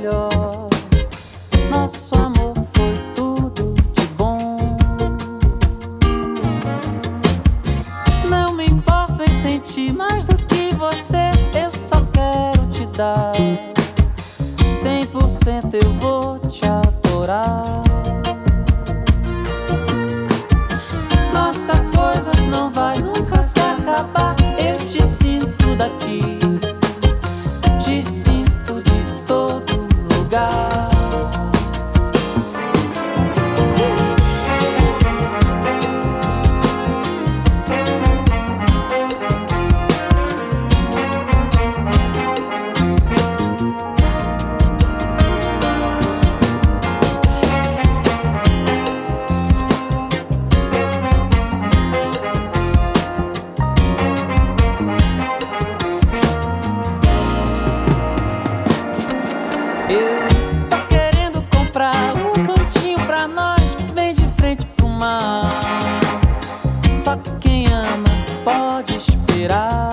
melhor. Nosso amor foi tudo de bom. Não me importo em sentir mais do que você. Eu só quero te dar 100%, eu vou te adorar. Nossa coisa não vai nunca se acabar. Eu te sinto daqui, te sinto de todo lugar. Eu tô querendo comprar um cantinho pra nós, bem de frente pro mar. Só que quem ama pode esperar.